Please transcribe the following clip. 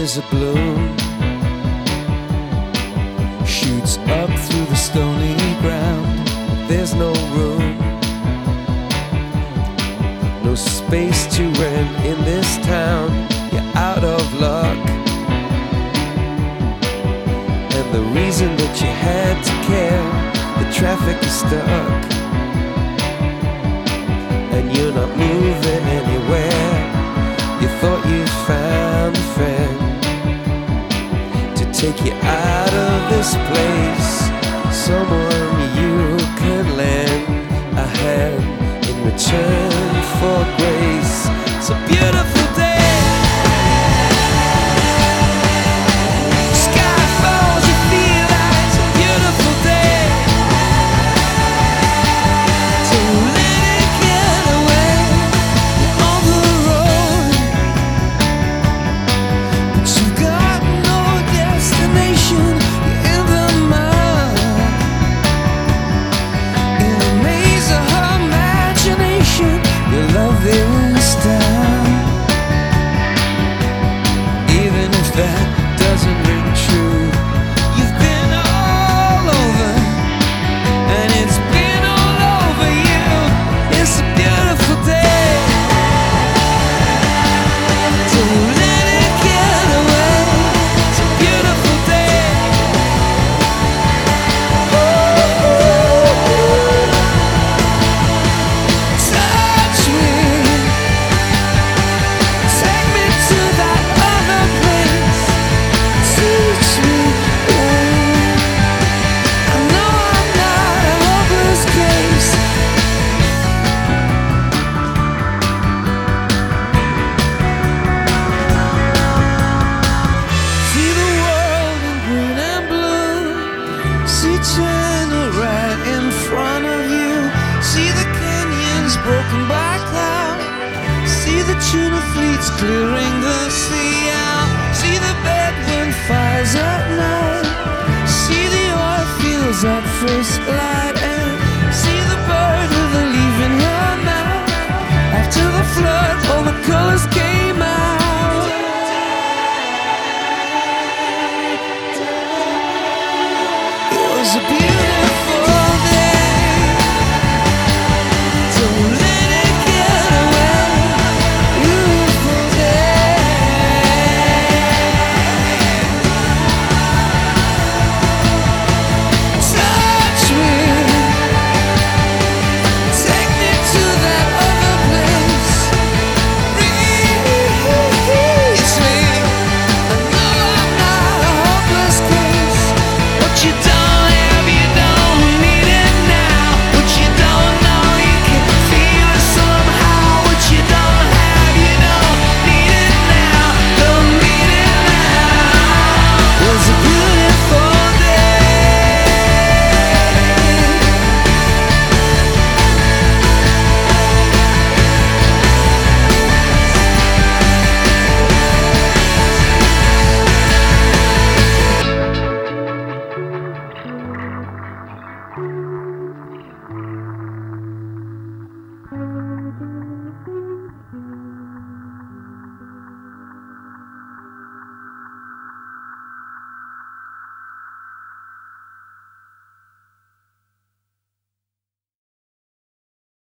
is a bloom, shoots up through the stony ground. There's no room, no space to rent in this town. You're out of luck, and the reason that you had to care, the traffic is stuck, and you're not moving anywhere. You thought you found a friend to take you out of this place, someone you can lend a hand in return for grace. It's a beautiful day. Sky falls, you feel like it's a beautiful day. Don't let it get away. You're on the road, but you've got no destination. You're in the mud, in the maze of her imagination. Your love is down, even if that doesn't ring true. You've been all over, and it's been all over you. It's a beautiful day. Don't let it get away. It's a beautiful day. Touch me, take me to that other place. Teach me, I know I'm not a hopeless case. See the world in green and blue. See China right in front of you. See the canyons broken by cloud. See the tuna fleets clearing the sea out. See the bedroom fires at night. See the oil fields at first light. And see the bird with a leaf in her mouth. After the flood, all the colors came out. It was a beautiful